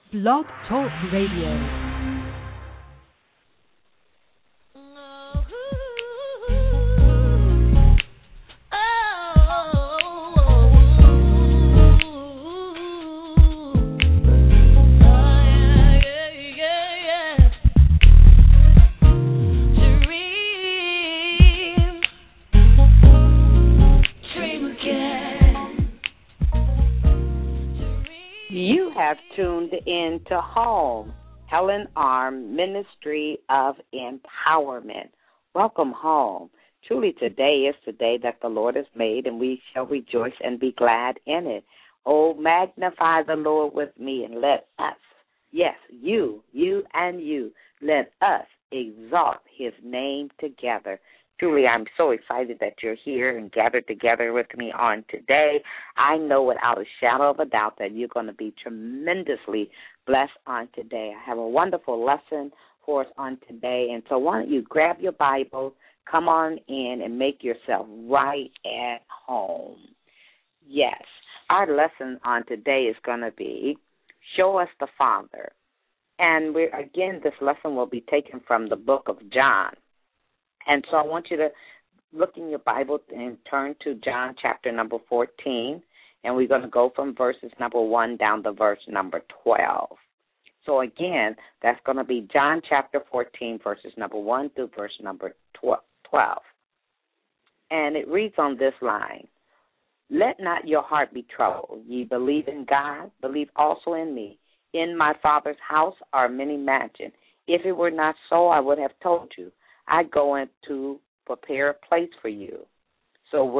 Blog Talk Radio. Tuned in to Home, Helen Arm Ministry of Empowerment. Welcome home. Truly today is the day that the Lord has made, and we shall rejoice and be glad in it. Oh, magnify the Lord with me, and let us, yes, you and you, let us exalt his name together. Truly, I'm so excited that you're here and gathered together with me on today. I know without a shadow of a doubt that you're going to be tremendously blessed on today. I have a wonderful lesson for us on today, and so why don't you grab your Bible, come on in, and make yourself right at home. Yes, our lesson on today is going to be Show Us the Father. And again, this lesson will be taken from the book of John. And so I want you to look in your Bible and turn to John chapter number 14, and we're going to go from verses number 1 down to verse number 12. So again, that's going to be John chapter 14, verses number 1 through verse number 12. And it reads on this line, "Let not your heart be troubled. Ye believe in God, believe also in me. In my Father's house are many mansions. If it were not so, I would have told you. I go in to prepare a place for you. So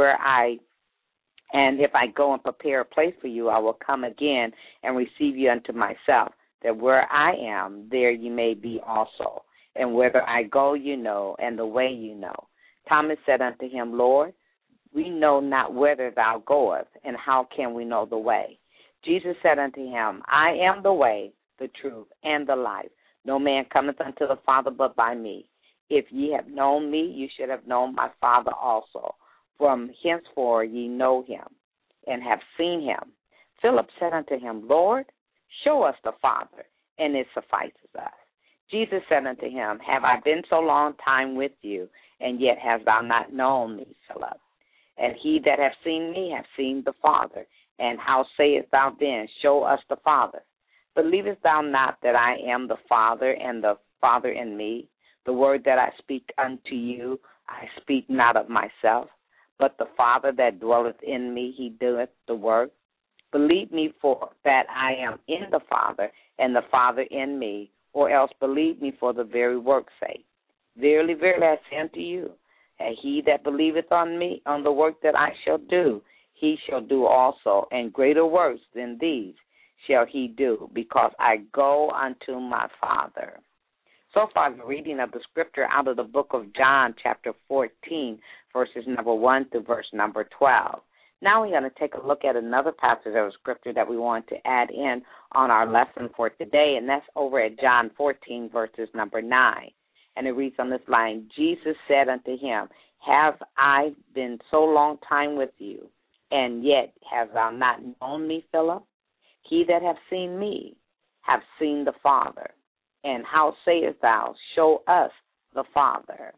if I go and prepare a place for you, I will come again and receive you unto myself, that where I am, there you may be also. And whither I go you know, and the way you know. Thomas said unto him, Lord, we know not whither thou goest, and how can we know the way? Jesus said unto him, I am the way, the truth, and the life. No man cometh unto the Father but by me. If ye have known me, you should have known my Father also. From henceforth ye know him, and have seen him. Philip said unto him, Lord, show us the Father, and it suffices us. Jesus said unto him, Have I been so long time with you, and yet hast thou not known me, Philip? And he that hath seen me hath seen the Father. And how sayest thou then, Show us the Father? Believest thou not that I am the Father, and the Father in me? The word that I speak unto you, I speak not of myself, but the Father that dwelleth in me, he doeth the work. Believe me for that I am in the Father, and the Father in me, or else believe me for the very work's sake. Verily, verily, I say unto you, and he that believeth on me, on the work that I shall do, he shall do also, and greater works than these shall he do, because I go unto my Father. So far, the reading of the scripture out of the book of John, chapter 14, verses number 1 to verse number 12. Now we're going to take a look at another passage of scripture that we want to add in on our lesson for today, and that's over at John 14, verses number 9. And it reads on this line, Jesus said unto him, Have I been so long time with you, and yet hast thou not known me, Philip? He that hath seen me hath seen the Father. And how sayest thou, Show us the Father?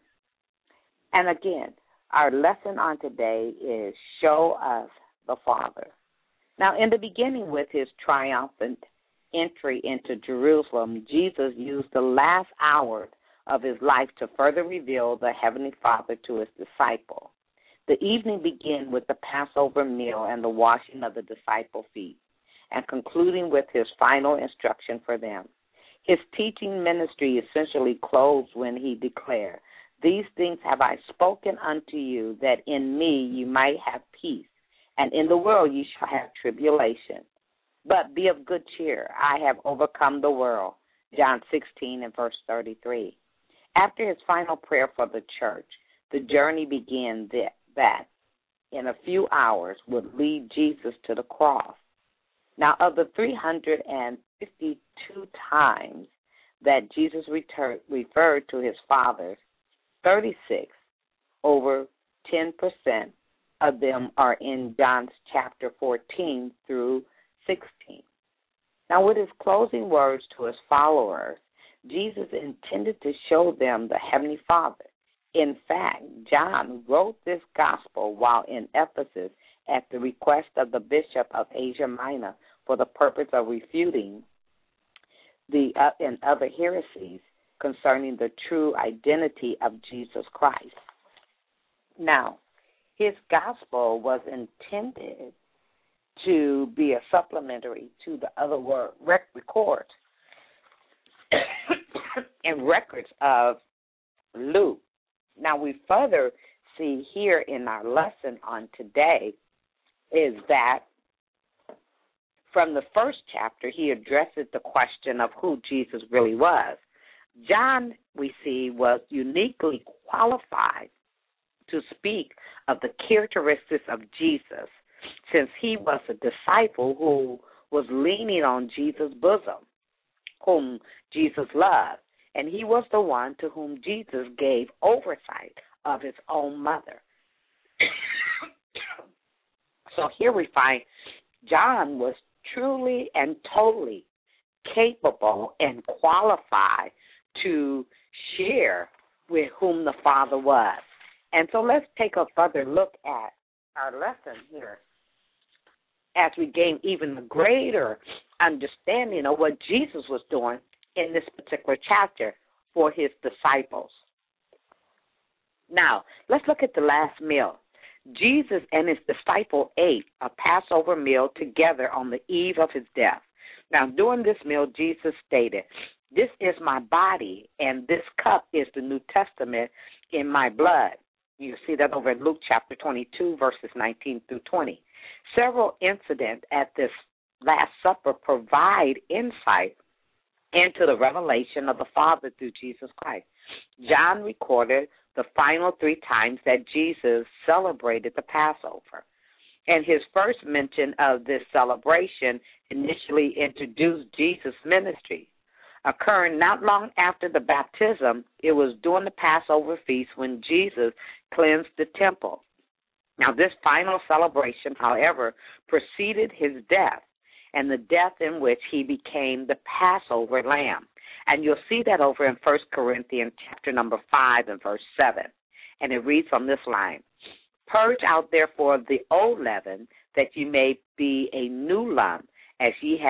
And again, our lesson on today is Show us the Father. Now, in the beginning with his triumphant entry into Jerusalem, Jesus used the last hours of his life to further reveal the Heavenly Father to his disciples. The evening began with the Passover meal and the washing of the disciples' feet, and concluding with his final instruction for them. His teaching ministry essentially closed when he declared, These things have I spoken unto you, that in me you might have peace, and in the world you shall have tribulation. But be of good cheer, I have overcome the world. John 16 and verse 33. After his final prayer for the church, the journey began that in a few hours would lead Jesus to the cross. Now, of the 352 times that Jesus referred to his Father, 36, over 10% of them are in John chapter 14 through 16. Now, with his closing words to his followers, Jesus intended to show them the Heavenly Father. In fact, John wrote this gospel while in Ephesus at the request of the bishop of Asia Minor for the purpose of refuting the and other heresies concerning the true identity of Jesus Christ. Now, his gospel was intended to be a supplementary to the other records and records of Luke. Now, we further see here in our lesson on today is that from the first chapter, he addresses the question of who Jesus really was. John, we see, was uniquely qualified to speak of the characteristics of Jesus, since he was a disciple who was leaning on Jesus' bosom, whom Jesus loved, and he was the one to whom Jesus gave oversight of his own mother. So here we find John was truly and totally capable and qualified to share with whom the Father was. And so let's take a further look at our lesson here as we gain even a greater understanding of what Jesus was doing in this particular chapter for his disciples. Now, let's look at the last meal. Jesus and his disciple ate a Passover meal together on the eve of his death. Now, during this meal, Jesus stated, "This is my body, and this cup is the New Testament in my blood." You see that over in Luke chapter 22, verses 19 through 20. Several incidents at this Last Supper provide insight into the revelation of the Father through Jesus Christ. John recorded the final 3 times that Jesus celebrated the Passover. And his first mention of this celebration initially introduced Jesus' ministry. Occurring not long after the baptism, it was during the Passover feast when Jesus cleansed the temple. Now, this final celebration, however, preceded his death, and the death in which he became the Passover lamb. And you'll see that over in 1 Corinthians chapter number 5 and verse 7. And it reads on this line, "Purge out therefore the old leaven, that ye may be a new lump, as ye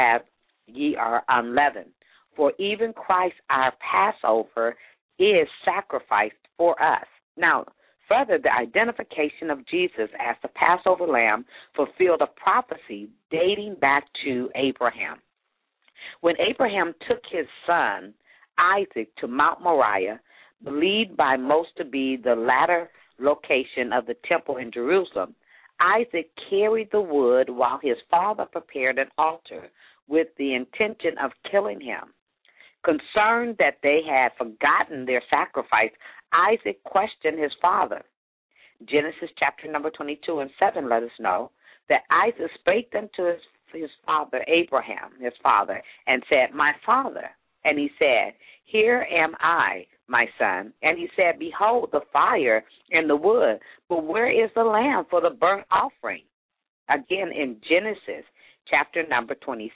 are unleavened. For even Christ our Passover is sacrificed for us." Now, further, the identification of Jesus as the Passover lamb fulfilled a prophecy dating back to Abraham. When Abraham took his son, Isaac, to Mount Moriah, believed by most to be the latter location of the temple in Jerusalem, Isaac carried the wood while his father prepared an altar with the intention of killing him. Concerned that they had forgotten their sacrifice, Isaac questioned his father. Genesis chapter number 22 and 7 let us know that Isaac spake unto his father Abraham, his father, and said, "My father." And he said, "Here am I, my son." And he said, "Behold the fire and the wood, but where is the lamb for the burnt offering?" Again in Genesis chapter number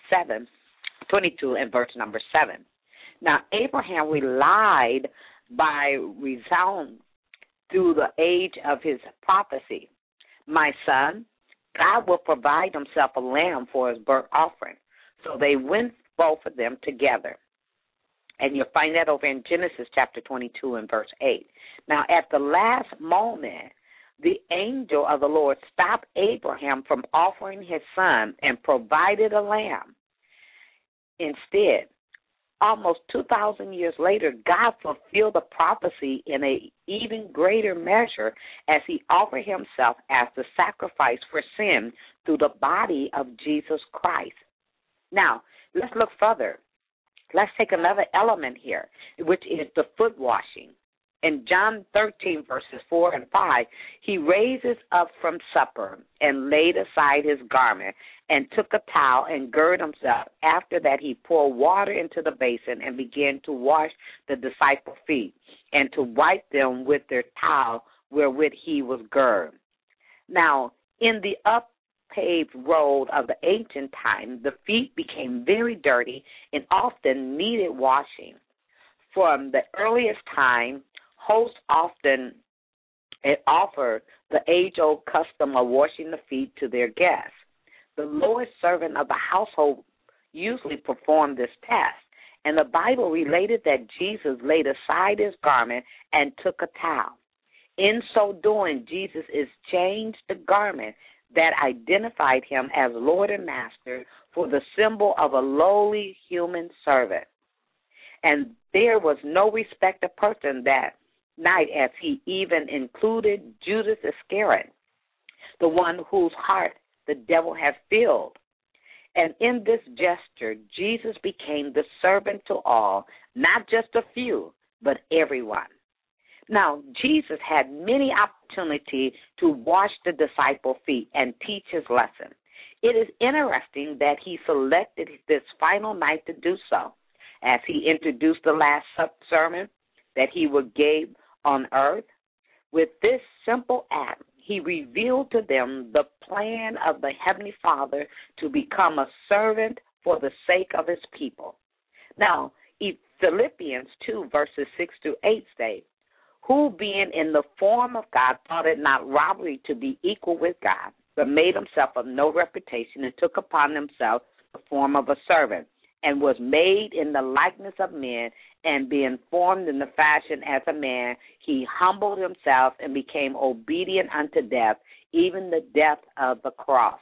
22 and verse number 7. Now, Abraham relied by resound through the age of his prophecy. "My son, God will provide himself a lamb for his burnt offering." So they went, both of them, together. And you'll find that over in Genesis chapter 22 and verse 8. Now, at the last moment, the angel of the Lord stopped Abraham from offering his son and provided a lamb. Instead, almost 2,000 years later, God fulfilled the prophecy in an even greater measure as he offered himself as the sacrifice for sin through the body of Jesus Christ. Now, let's look further. Let's take another element here, which is the foot washing. In John 13, verses 4 and 5, he raises up from supper and laid aside his garment and took a towel and girded himself. After that, he poured water into the basin and began to wash the disciples' feet and to wipe them with their towel wherewith he was girded. Now, in the well-paved road of the ancient time, the feet became very dirty and often needed washing. From the earliest time, hosts often offered the age-old custom of washing the feet to their guests. The lowest servant of the household usually performed this task, and the Bible related that Jesus laid aside his garment and took a towel. In so doing, Jesus exchanged the garment that identified him as Lord and Master for the symbol of a lowly human servant. And there was no respect of person that night, as he even included Judas Iscariot, the one whose heart the devil had filled. And in this gesture, Jesus became the servant to all, not just a few, but everyone. Now, Jesus had many opportunities to wash the disciples' feet and teach his lesson. It is interesting that he selected this final night to do so, as he introduced the last sermon that he would give on earth. With this simple act, he revealed to them the plan of the Heavenly Father to become a servant for the sake of his people. Now, Philippians 2, verses 6 to 8 say, who being in the form of God thought it not robbery to be equal with God, but made himself of no reputation and took upon himself the form of a servant, and was made in the likeness of men, and being formed in the fashion as a man, he humbled himself and became obedient unto death, even the death of the cross.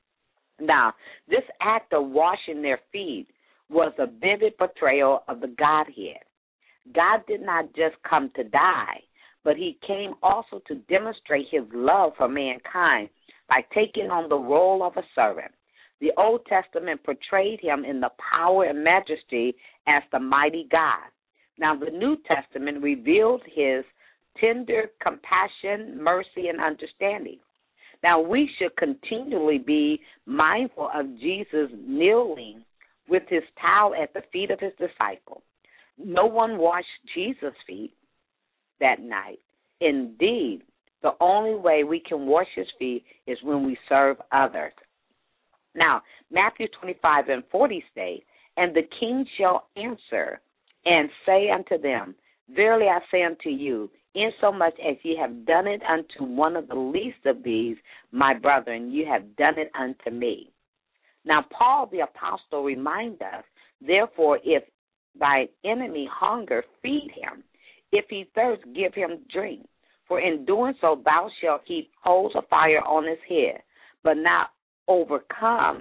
Now, this act of washing their feet was a vivid portrayal of the Godhead. God did not just come to die, but he came also to demonstrate his love for mankind by taking on the role of a servant. The Old Testament portrayed him in the power and majesty as the mighty God. Now, the New Testament revealed his tender compassion, mercy, and understanding. Now, we should continually be mindful of Jesus kneeling with his towel at the feet of his disciples. No one washed Jesus' feet that night. Indeed, the only way we can wash his feet is when we serve others. Now, Matthew 25 and 40 say, and the king shall answer and say unto them, verily I say unto you, insomuch as ye have done it unto one of the least of these, my brethren, you have done it unto me. Now, Paul the apostle reminds us, therefore, if thy enemy hunger, feed him. If he thirst, give him drink. For in doing so, thou shalt heap coals of fire on his head, but not overcome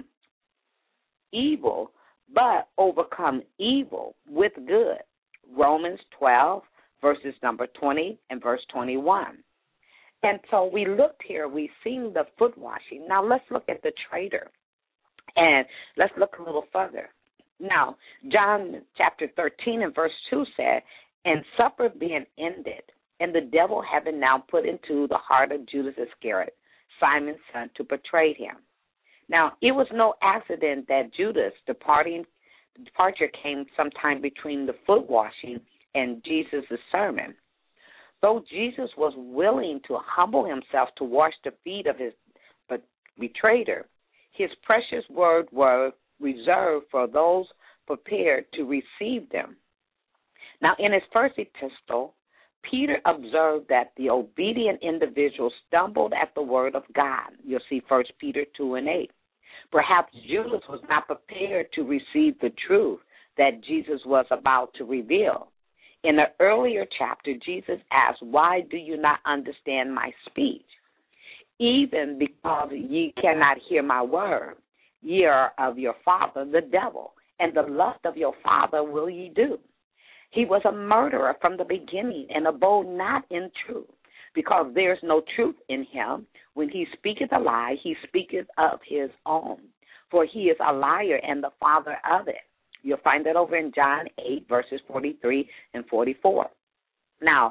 evil, but overcome evil with good. Romans 12, verses number 20 and verse 21. And so we looked here, we've seen the foot washing. Now let's look at the traitor, and let's look a little further. Now, John chapter 13 and verse 2 said, and supper being ended, and the devil having now put into the heart of Judas Iscariot, Simon's son, to betray him. Now, it was no accident that Judas' departure came sometime between the foot washing and Jesus' sermon. Though Jesus was willing to humble himself to wash the feet of his betrayer, his precious words were reserved for those prepared to receive them. Now, in his first epistle, Peter observed that the obedient individual stumbled at the word of God. You'll see 1 Peter 2 and 8. Perhaps Judas was not prepared to receive the truth that Jesus was about to reveal. In an earlier chapter, Jesus asked, why do you not understand my speech? Even because ye cannot hear my word. Ye are of your father, the devil, and the lust of your father will ye do. He was a murderer from the beginning and abode not in truth, because there is no truth in him. When he speaketh a lie, he speaketh of his own, for he is a liar and the father of it. You'll find that over in John 8, verses 43 and 44. Now,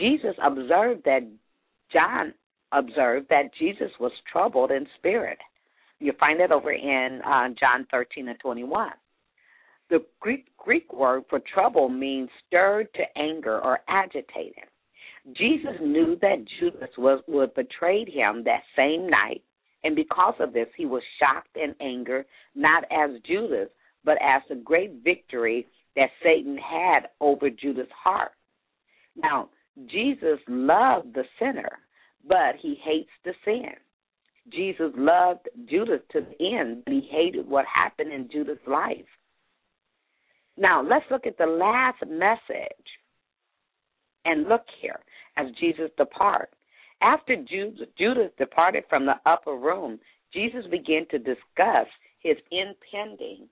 John observed that Jesus was troubled in spirit. You'll find that over in John 13 and 21. The Greek word for trouble means stirred to anger or agitated. Jesus knew that Judas would betray him that same night. And because of this, he was shocked and angered, not as Judas, but as the great victory that Satan had over Judas' heart. Now, Jesus loved the sinner, but he hates the sin. Jesus loved Judas to the end, but he hated what happened in Judas' life. Now, let's look at the last message. And look here, as Jesus departed. After Judas departed from the upper room, Jesus began to discuss his impending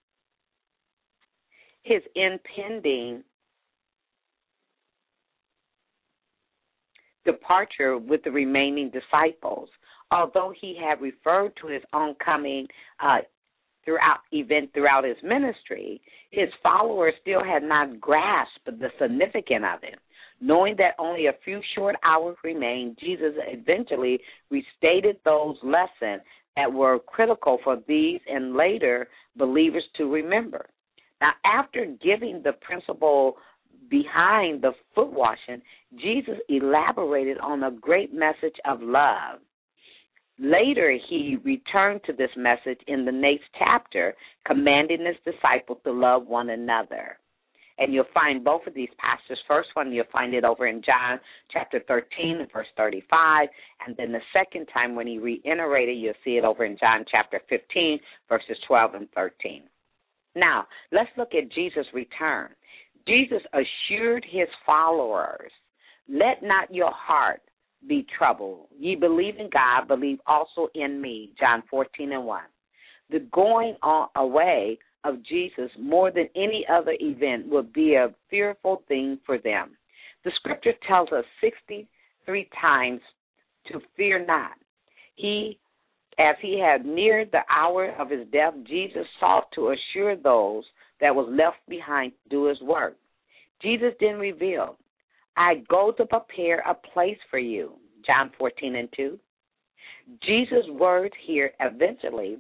departure with the remaining disciples. Although he had referred to his oncoming throughout his ministry, his followers still had not grasped the significance of it. Knowing that only a few short hours remained, Jesus eventually restated those lessons that were critical for these and later believers to remember. Now, after giving the principle behind the foot washing, Jesus elaborated on a great message of love. Later, he returned to this message in the next chapter, commanding his disciples to love one another. And you'll find both of these passages. First one, you'll find it over in John chapter 13 and verse 35. And then the second time when he reiterated, you'll see it over in John chapter 15, verses 12 and 13. Now, let's look at Jesus' return. Jesus assured his followers, let not your heart be troubled. Ye believe in God, believe also in me. John 14 and 1. The going away of Jesus more than any other event would be a fearful thing for them. The scripture tells us 63 times to fear not. As he had neared the hour of his death, Jesus sought to assure those that was left behind to do his work. Jesus then revealed, I go to prepare a place for you. John 14 and 2. Jesus' words here eventually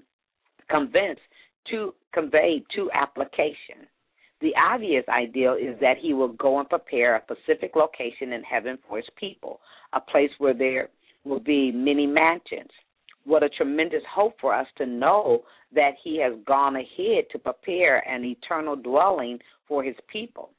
convey two applications. The obvious ideal is that he will go and prepare a specific location in heaven for his people, a place where there will be many mansions. What a tremendous hope for us to know that he has gone ahead to prepare an eternal dwelling for his people.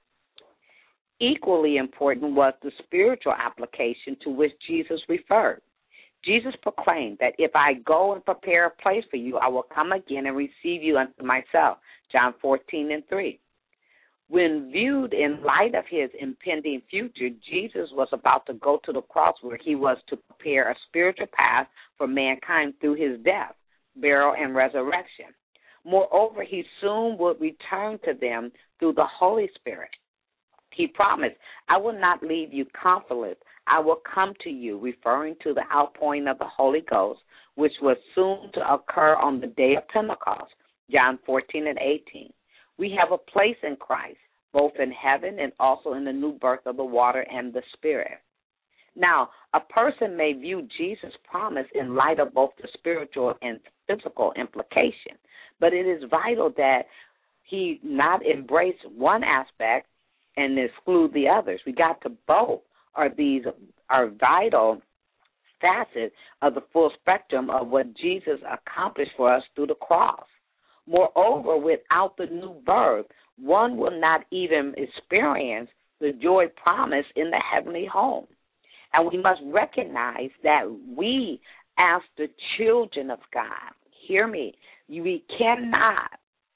Equally important was the spiritual application to which Jesus referred. Jesus proclaimed that if I go and prepare a place for you, I will come again and receive you unto myself. John 14 and 3. When viewed in light of his impending future, Jesus was about to go to the cross where he was to prepare a spiritual path for mankind through his death, burial, and resurrection. Moreover, he soon would return to them through the Holy Spirit. He promised, I will not leave you comfortless. I will come to you, referring to the outpouring of the Holy Ghost, which was soon to occur on the day of Pentecost, John 14 and 18. We have a place in Christ, both in heaven and also in the new birth of the water and the Spirit. Now, a person may view Jesus' promise in light of both the spiritual and physical implication, but it is vital that he not embrace one aspect and exclude the others. We got to both. These are vital facets of the full spectrum of what Jesus accomplished for us through the cross. Moreover, without the new birth, one will not even experience the joy promised in the heavenly home. And we must recognize that we, as the children of God, hear me, we cannot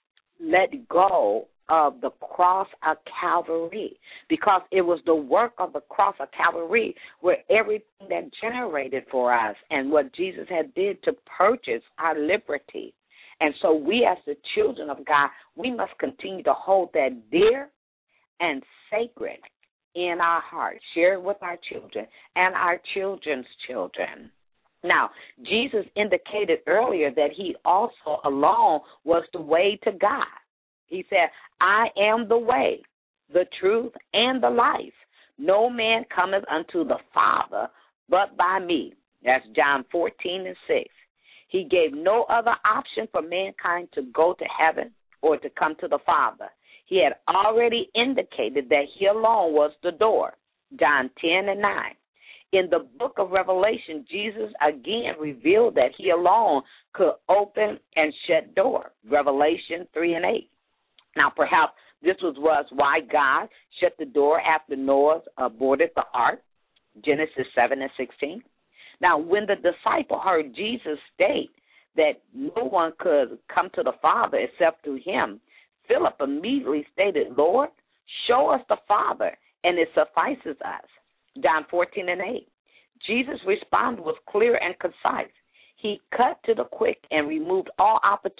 let go of the cross of Calvary, because it was the work of the cross of Calvary where everything that generated for us and what Jesus had did to purchase our liberty. And so we as the children of God, we must continue to hold that dear and sacred in our hearts, share it with our children and our children's children. Now, Jesus indicated earlier that he also alone was the way to God. He said, I am the way, the truth, and the life. No man cometh unto the Father but by me. That's John 14 and 6. He gave no other option for mankind to go to heaven or to come to the Father. He had already indicated that he alone was the door. John 10 and 9. In the book of Revelation, Jesus again revealed that he alone could open and shut doors. Revelation 3 and 8. Now, perhaps this was why God shut the door after Noah boarded the ark, Genesis 7 and 16. Now, when the disciple heard Jesus state that no one could come to the Father except through him, Philip immediately stated, Lord, show us the Father, and it suffices us. John 14 and 8. Jesus' response was clear and concise. He cut to the quick and removed all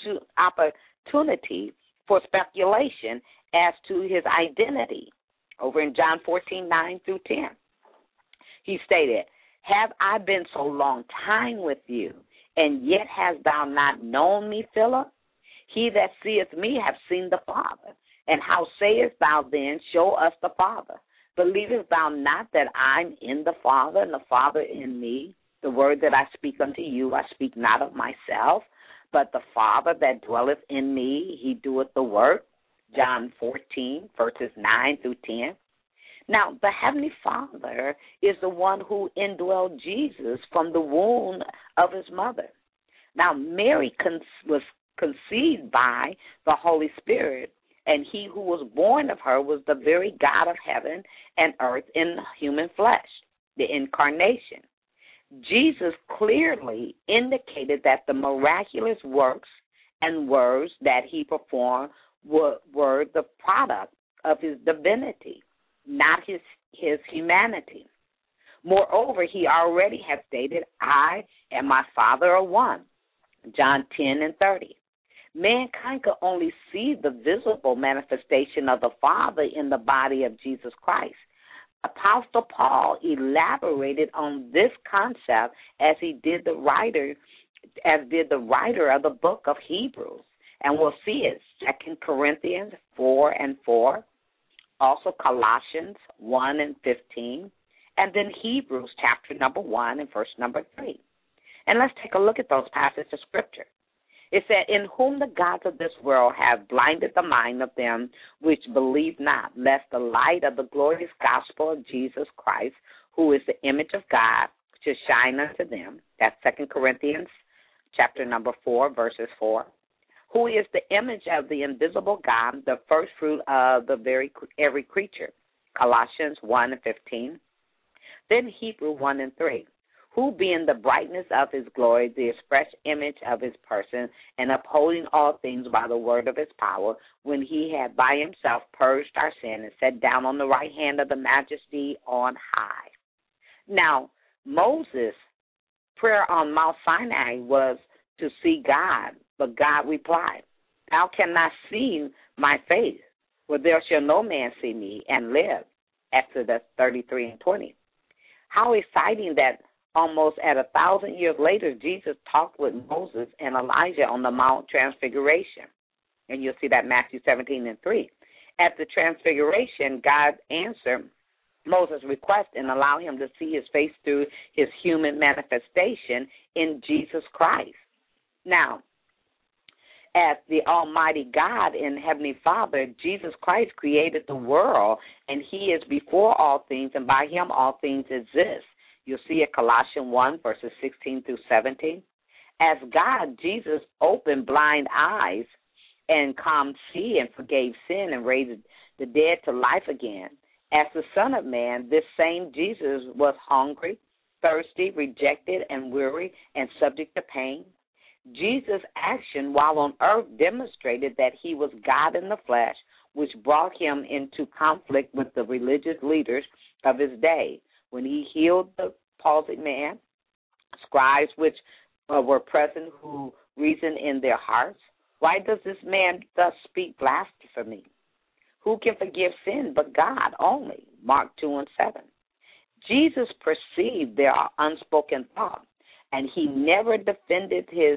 opportunity for speculation as to his identity. Over in John 14, 9 through 10. He stated, have I been so long time with you, and yet hast thou not known me, Philip? He that seeth me hath seen the Father. And how sayest thou then, show us the Father? Believest thou not that I'm in the Father, and the Father in me? The word that I speak unto you, I speak not of myself, but the Father that dwelleth in me, he doeth the work. John 14, verses 9 through 10. Now, the Heavenly Father is the one who indwelled Jesus from the womb of his mother. Now, Mary was conceived by the Holy Spirit, and he who was born of her was the very God of heaven and earth in human flesh, the incarnation. Jesus clearly indicated that the miraculous works and words that he performed were the product of his divinity, not his humanity. Moreover, he already had stated, I and my Father are one, John 10 and 30. Mankind could only see the visible manifestation of the Father in the body of Jesus Christ. Apostle Paul elaborated on this concept as did the writer of the book of Hebrews. And we'll see it, 2 Corinthians 4 and 4, also Colossians 1 and 15, and then Hebrews chapter number 1 and verse number 3. And let's take a look at those passages of Scripture. It said, in whom the gods of this world have blinded the mind of them which believe not, lest the light of the glorious gospel of Jesus Christ, who is the image of God, should shine unto them. That's 2 Corinthians chapter number 4, verses 4. Who is the image of the invisible God, the first fruit of every creature. Colossians 1 and 15. Then Hebrew 1 and 3. Who being the brightness of his glory, the express image of his person, and upholding all things by the word of his power, when he had by himself purged our sin and sat down on the right hand of the majesty on high. Now, Moses' prayer on Mount Sinai was to see God, but God replied, thou cannot see my face, for there shall no man see me and live. Exodus 33 and 20. How exciting that almost at 1,000 years later, Jesus talked with Moses and Elijah on the Mount Transfiguration. And you'll see that Matthew 17 and 3. At the Transfiguration, God answered Moses' request and allowed him to see his face through his human manifestation in Jesus Christ. Now, as the Almighty God and Heavenly Father, Jesus Christ created the world, and he is before all things, and by him all things exist. You'll see it Colossians 1, verses 16 through 17. As God, Jesus opened blind eyes and calmed sea and forgave sin and raised the dead to life again. As the Son of Man, this same Jesus was hungry, thirsty, rejected, and weary, and subject to pain. Jesus' action while on earth demonstrated that he was God in the flesh, which brought him into conflict with the religious leaders of his day. When he healed the palsied man, scribes which were present who reasoned in their hearts, why does this man thus speak blasphemy? Who can forgive sin but God only? Mark 2 and 7. Jesus perceived their unspoken thought, and he never defended his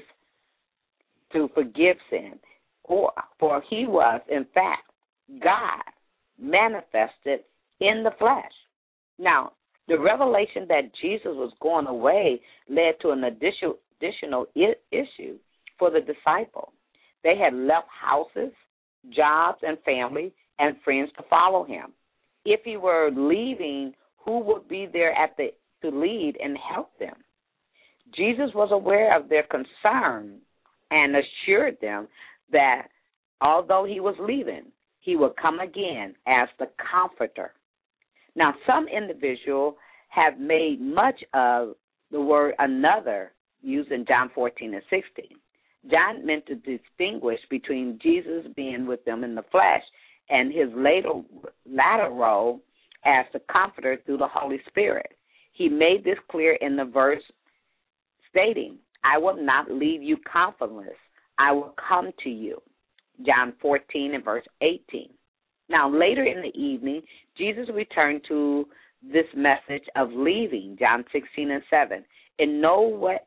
to forgive sin, for he was, in fact, God manifested in the flesh. Now, the revelation that Jesus was going away led to an additional issue for the disciple. They had left houses, jobs, and family and friends to follow him. If he were leaving, who would be there at the to lead and help them. Jesus was aware of their concern and assured them that although he was leaving, he would come again as the comforter. Now, some individuals have made much of the word another used in John 14 and 16. John meant to distinguish between Jesus being with them in the flesh and his latter role as the comforter through the Holy Spirit. He made this clear in the verse stating, I will not leave you comfortless. I will come to you. John 14 and verse 18. Now, later in the evening, Jesus returned to this message of leaving, John 16 and 7. In no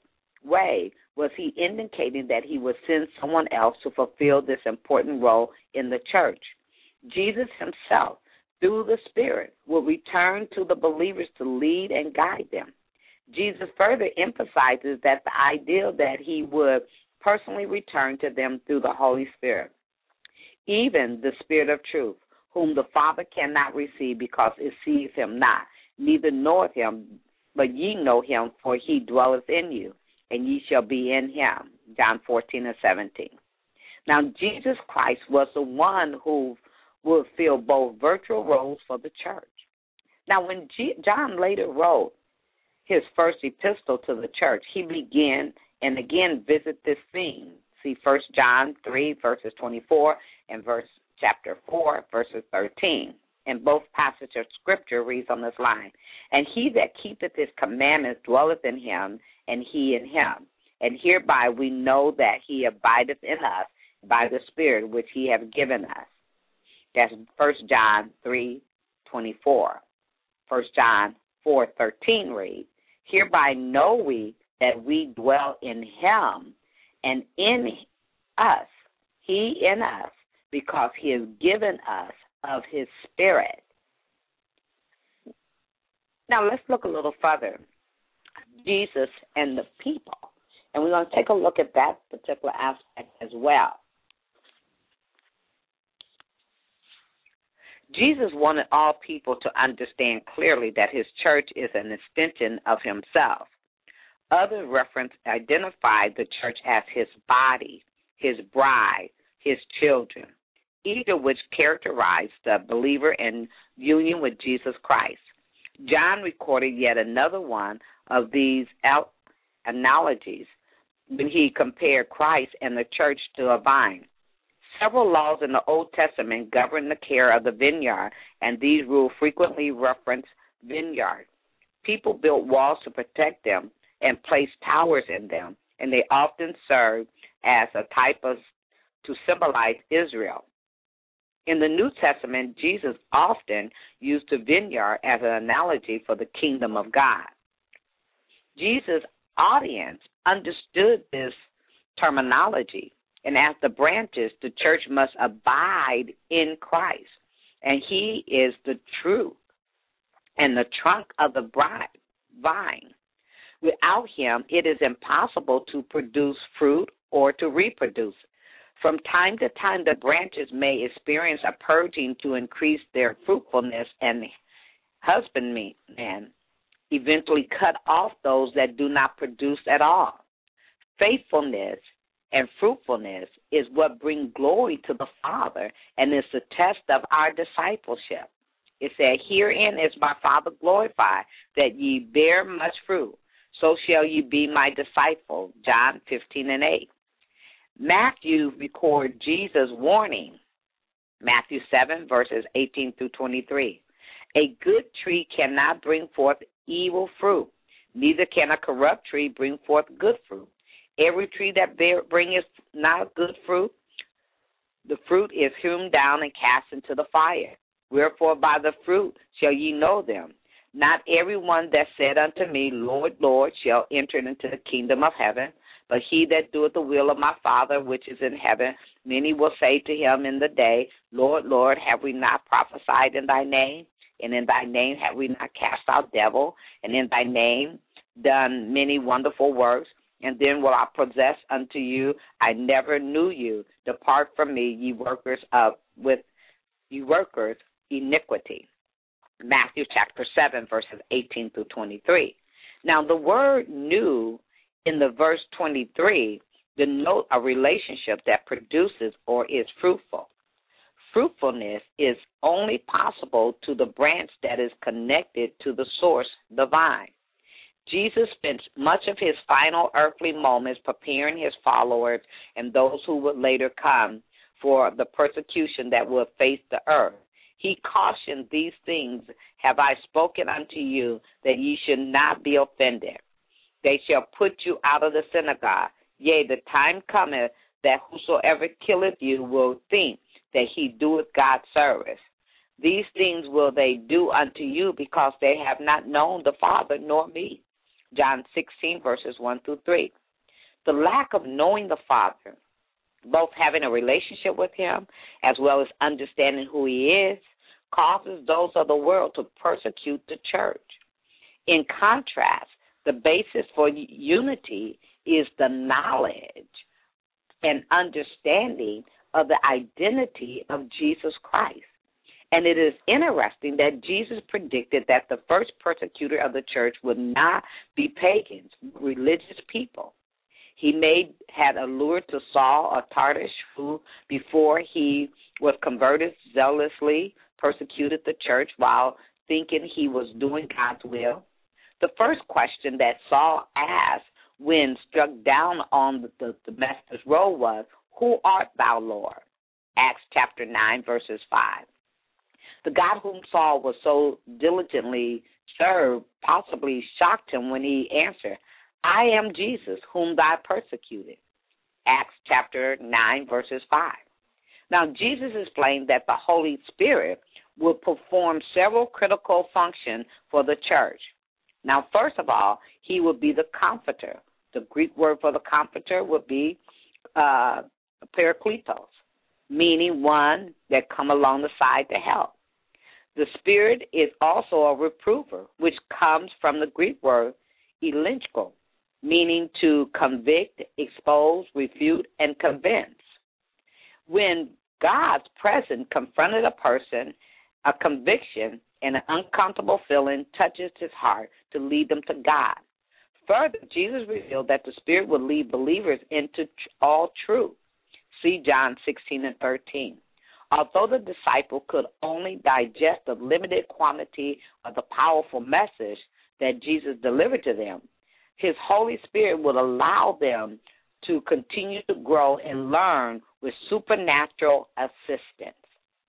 way was he indicating that he would send someone else to fulfill this important role in the church. Jesus himself, through the Spirit, will return to the believers to lead and guide them. Jesus further emphasizes that the ideal that he would personally return to them through the Holy Spirit, even the Spirit of truth, whom the Father cannot receive because it sees him not, neither knoweth him, but ye know him, for he dwelleth in you, and ye shall be in him. John 14 and 17. Now, Jesus Christ was the one who would fill both virtual roles for the church. Now, when John later wrote his first epistle to the church, he began and again visit this theme. See 1 John 3, verses 24, and chapter 4, verses 13. And both passages of Scripture reads on this line, and he that keepeth his commandments dwelleth in him, and he in him. And hereby we know that he abideth in us by the Spirit which he hath given us. That's 1 John 3, 24. 1 John 4, 13 reads, hereby know we that we dwell in him, and in us, he in us, because he has given us of his Spirit. Now let's look a little further. Jesus and the people. And we're going to take a look at that particular aspect as well. Jesus wanted all people to understand clearly that his church is an extension of himself. Other references identified the church as his body, his bride, his children, either which characterized the believer in union with Jesus Christ. John recorded yet another one of these analogies when he compared Christ and the church to a vine. Several laws in the Old Testament govern the care of the vineyard, and these rules frequently reference vineyard. People built walls to protect them and placed towers in them, and they often served as a type of to symbolize Israel. In the New Testament, Jesus often used the vineyard as an analogy for the kingdom of God. Jesus' audience understood this terminology, and as the branches, the church must abide in Christ, and he is the truth and the trunk of the vine. Without him, it is impossible to produce fruit or to reproduce. From time to time, the branches may experience a purging to increase their fruitfulness, and husbandmen eventually cut off those that do not produce at all. Faithfulness and fruitfulness is what brings glory to the Father, and is the test of our discipleship. It said, herein is my Father glorified, that ye bear much fruit. So shall ye be my disciples. John 15 and 8. Matthew records Jesus' warning. Matthew 7, verses 18 through 23. A good tree cannot bring forth evil fruit, neither can a corrupt tree bring forth good fruit. Every tree that bringeth not good fruit, the fruit is hewn down and cast into the fire. Wherefore by the fruit shall ye know them. Not everyone that said unto me, Lord, Lord, shall enter into the kingdom of heaven, but he that doeth the will of my Father which is in heaven. Many will say to him in the day, Lord, Lord, have we not prophesied in thy name? And in thy name have we not cast out devil? And in thy name done many wonderful works? And then will I possess unto you, I never knew you. Depart from me, ye workers iniquity. Matthew chapter 7, verses 18 through 23. Now, the word new in the verse 23 denote a relationship that produces or is fruitful. Fruitfulness is only possible to the branch that is connected to the source, the vine. Jesus spent much of his final earthly moments preparing his followers and those who would later come for the persecution that will face the earth. He cautioned, "These things have I spoken unto you, that ye should not be offended. They shall put you out of the synagogue. Yea, the time cometh that whosoever killeth you will think that he doeth God service. These things will they do unto you, because they have not known the Father nor me." John 16, verses 1 through 3. The lack of knowing the Father, both having a relationship with him as well as understanding who he is, causes those of the world to persecute the church. In contrast, the basis for unity is the knowledge and understanding of the identity of Jesus Christ. And it is interesting that Jesus predicted that the first persecutor of the church would not be pagans, religious people. He had allured to Saul of Tarsus, who, before he was converted, zealously persecuted the church while thinking he was doing God's will. The first question that Saul asked when struck down on the Damascus road was, "Who art thou, Lord?" Acts chapter 9, verses 5. The God whom Saul was so diligently served possibly shocked him when he answered, "I am Jesus, whom thou persecuted." Acts chapter 9, verses 5. Now, Jesus explained that the Holy Spirit will perform several critical functions for the church. Now, first of all, he will be the comforter. The Greek word for the comforter would be parakletos, meaning one that come along the side to help. The Spirit is also a reprover, which comes from the Greek word elenchko, meaning to convict, expose, refute, and convince. When God's presence confronted a person, a conviction and an uncomfortable feeling touches his heart to lead them to God. Further, Jesus revealed that the Spirit would lead believers into all truth. See John 16 and 13. Although the disciple could only digest a limited quantity of the powerful message that Jesus delivered to them, his Holy Spirit would allow them to continue to grow and learn with supernatural assistance.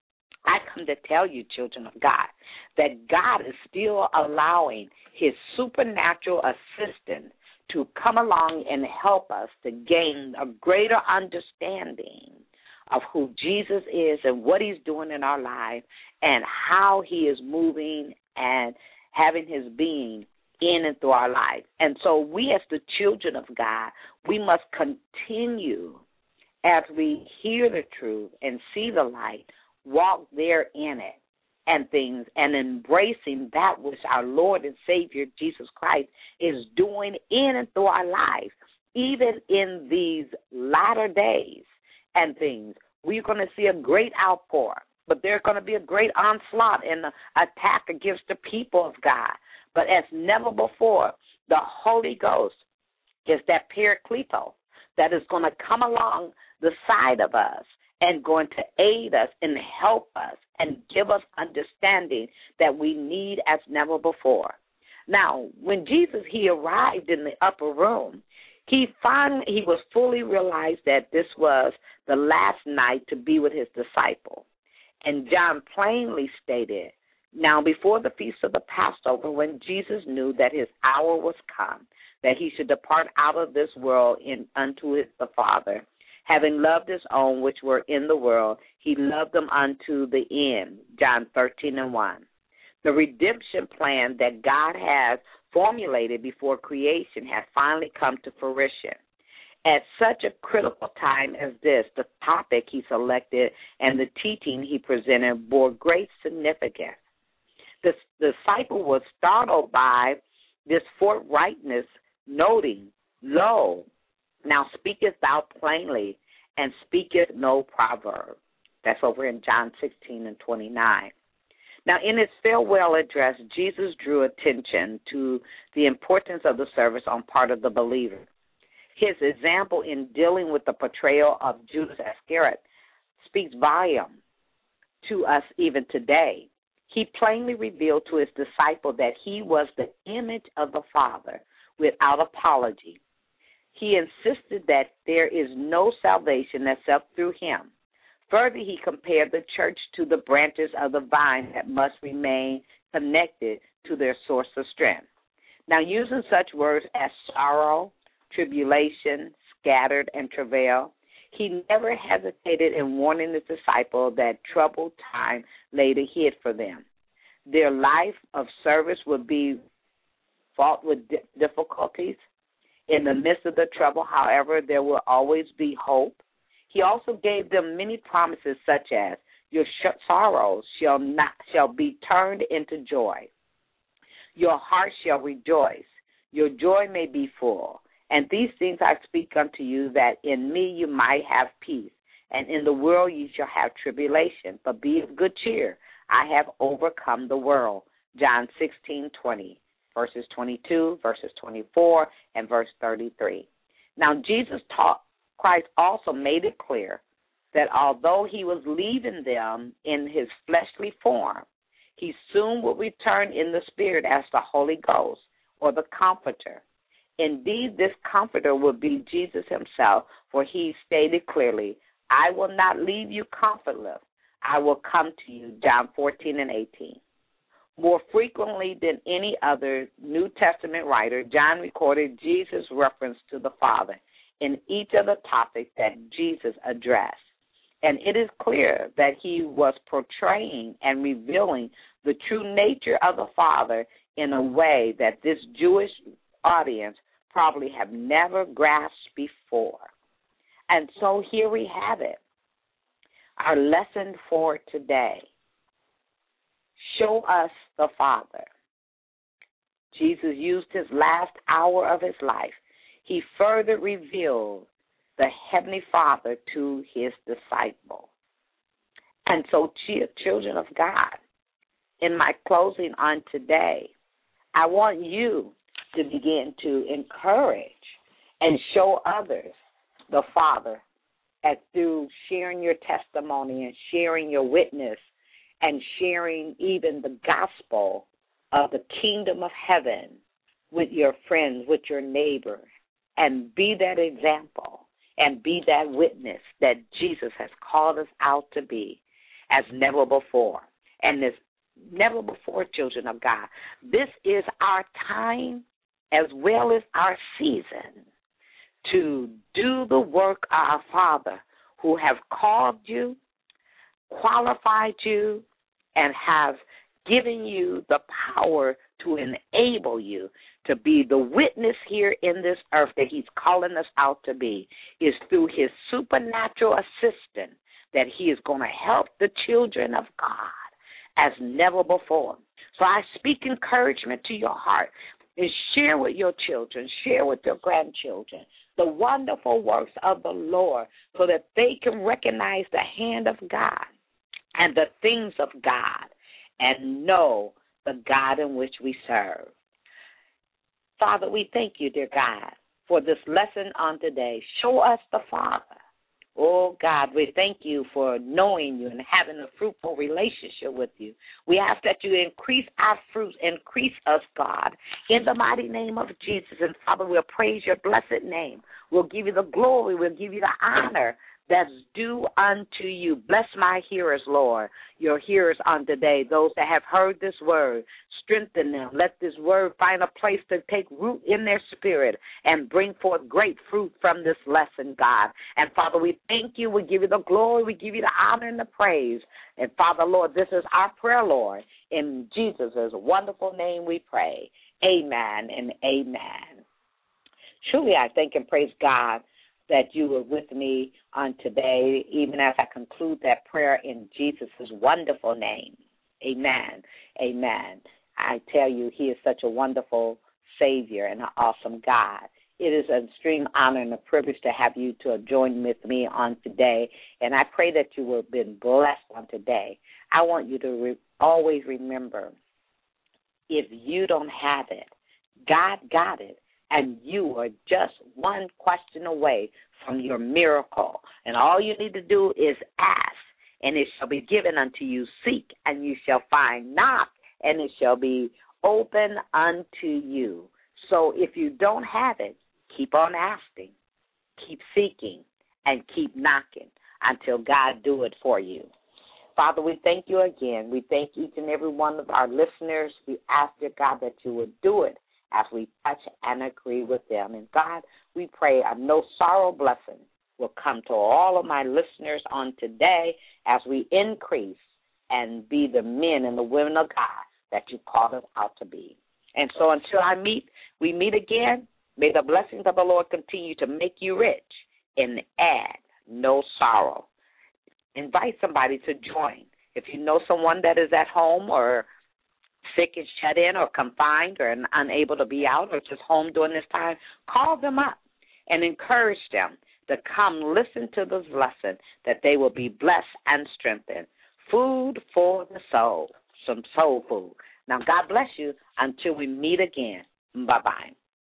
I come to tell you, children of God, that God is still allowing his supernatural assistance to come along and help us to gain a greater understanding of who Jesus is and what he's doing in our life and how he is moving and having his being in and through our life. And so we as the children of God, we must continue as we hear the truth and see the light, walk there in it and things, and embracing that which our Lord and Savior Jesus Christ is doing in and through our lives, even in these latter days and things. We're going to see a great outpour, but there's going to be a great onslaught and attack against the people of God. But as never before, the Holy Ghost is that Paracletos that is going to come along the side of us and going to aid us and help us and give us understanding that we need as never before. Now, when Jesus, he arrived in the upper room, he was fully realized that this was the last night to be with his disciple. And John plainly stated, now before the feast of the Passover, when Jesus knew that his hour was come, that he should depart out of this world unto the Father, having loved his own which were in the world, he loved them unto the end. John 13 and 1. The redemption plan that God has formulated before creation has finally come to fruition. At such a critical time as this, the topic he selected and the teaching he presented bore great significance. The disciple was startled by this forthrightness, noting, Lo, now speakest thou plainly, and speaketh no proverb. That's over in John 16 and 29. Now, in his farewell address, Jesus drew attention to the importance of the service on part of the believer. His example in dealing with the portrayal of Judas Iscariot speaks volume to us even today. He plainly revealed to his disciple that he was the image of the Father without apology. He insisted that there is no salvation except through him. Further, he compared the church to the branches of the vine that must remain connected to their source of strength. Now, using such words as sorrow, tribulation, scattered, and travail, he never hesitated in warning the disciple that troubled time laid ahead for them. Their life of service would be fraught with difficulties. In the midst of the trouble, however, there will always be hope. He also gave them many promises, such as, your sorrows shall be turned into joy. Your heart shall rejoice. Your joy may be full. And these things I speak unto you, that in me you might have peace. And in the world you shall have tribulation. But be of good cheer. I have overcome the world. John 16:20, verses 22, verses 24, and verse 33. Now, Christ also made it clear that although he was leaving them in his fleshly form, he soon would return in the Spirit as the Holy Ghost, or the Comforter. Indeed, this Comforter would be Jesus himself, for he stated clearly, I will not leave you comfortless. I will come to you, John 14:18. More frequently than any other New Testament writer, John recorded Jesus' reference to the Father in each of the topics that Jesus addressed. And it is clear that he was portraying and revealing the true nature of the Father in a way that this Jewish audience probably have never grasped before. And so here we have it, our lesson for today. Show us the Father. Jesus used his last hour of his life. He further revealed the Heavenly Father to his disciple. And so, children of God, in my closing on today, I want you to begin to encourage and show others the Father through sharing your testimony and sharing your witness and sharing even the gospel of the kingdom of heaven with your friends, with your neighbor, and be that example and be that witness that Jesus has called us out to be as never before. And this never before, children of God, this is our time as well as our season to do the work of our Father who have called you, qualified you, and have given you the power to enable you to be the witness here in this earth that he's calling us out to be, is through his supernatural assistance that he is going to help the children of God as never before. So I speak encouragement to your heart and share with your children, share with your grandchildren the wonderful works of the Lord so that they can recognize the hand of God and the things of God and know the God in which we serve. Father, we thank you, dear God, for this lesson on today. Show us the Father. Oh, God, we thank you for knowing you and having a fruitful relationship with you. We ask that you increase our fruits, increase us, God, in the mighty name of Jesus. And, Father, we'll praise your blessed name. We'll give you the glory. We'll give you the honor that's due unto you. Bless my hearers, Lord, your hearers on today, those that have heard this word. Strengthen them. Let this word find a place to take root in their spirit and bring forth great fruit from this lesson, God. And, Father, we thank you. We give you the glory. We give you the honor and the praise. And, Father, Lord, this is our prayer, Lord. In Jesus' wonderful name we pray. Amen and amen. Truly, I thank and praise God that you were with me on today, even as I conclude that prayer in Jesus' wonderful name. Amen. Amen. I tell you, he is such a wonderful Savior and an awesome God. It is an extreme honor and a privilege to have you to join with me on today, and I pray that you will have been blessed on today. I want you to always remember, if you don't have it, God got it, and you are just one question away from your miracle. And all you need to do is ask, and it shall be given unto you. Seek, and you shall find. Knock, and it shall be open unto you. So if you don't have it, keep on asking, keep seeking, and keep knocking until God do it for you. Father, we thank you again. We thank each and every one of our listeners. We ask, dear God, that you would do it as we touch and agree with them. And God, we pray a no sorrow blessing will come to all of my listeners on today as we increase and be the men and the women of God that you called us out to be. And so until we meet again, may the blessings of the Lord continue to make you rich and add no sorrow. Invite somebody to join. If you know someone that is at home or sick and shut in or confined or unable to be out or just home during this time, call them up and encourage them to come listen to this lesson, that they will be blessed and strengthened. Food for the soul, some soul food. Now, God bless you until we meet again. Bye-bye.